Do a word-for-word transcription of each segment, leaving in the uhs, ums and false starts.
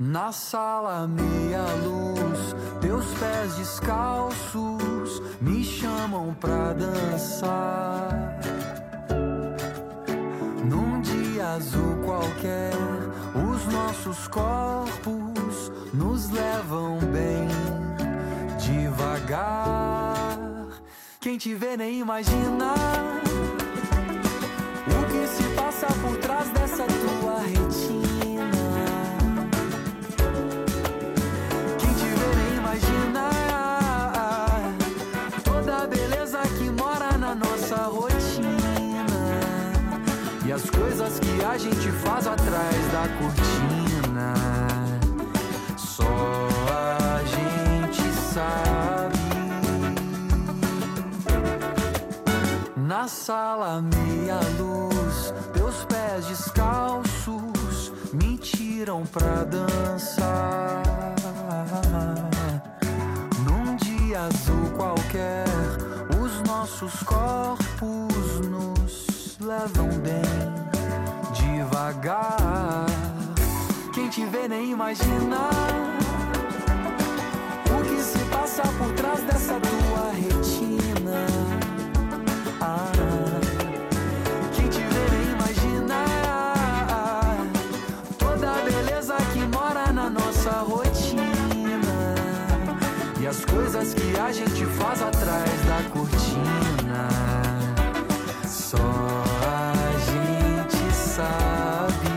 Na sala meia luz, teus pés descalços me chamam pra dançar. Num dia azul qualquer, os nossos corpos nos levam bem devagar. Quem te vê nem imagina o que se passa por trás dessa tua retina. Quem te vê nem imagina toda a beleza que mora na nossa rotina e as coisas que a gente faz atrás da cortina. Só a gente sabe. Na sala meia luz, teus pés descalços me tiram pra dançar. Num dia azul qualquer, os nossos corpos nos levam bem devagar. Quem te vê nem imagina o que se passa por trás dessa tua retina. Ah, quem te vê nem imagina toda a beleza que mora na nossa rotina e as coisas que a gente faz atrás da cortina. Só a gente sabe.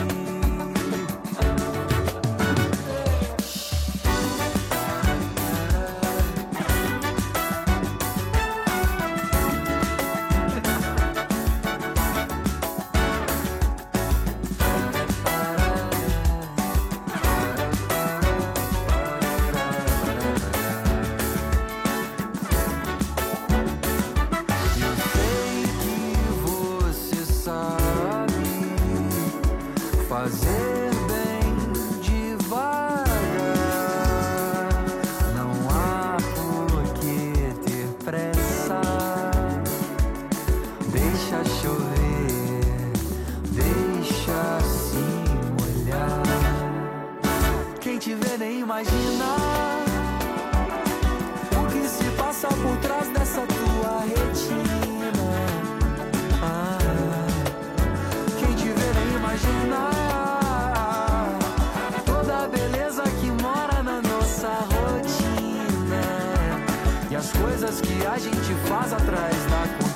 Fazer bem devagar, não há por que ter pressa. Deixa chover, deixa se molhar. Quem te vê nem imagina o que se passa por trás dessa tua retina. Ah, quem te vê nem imagina as coisas que a gente faz atrás da cortina.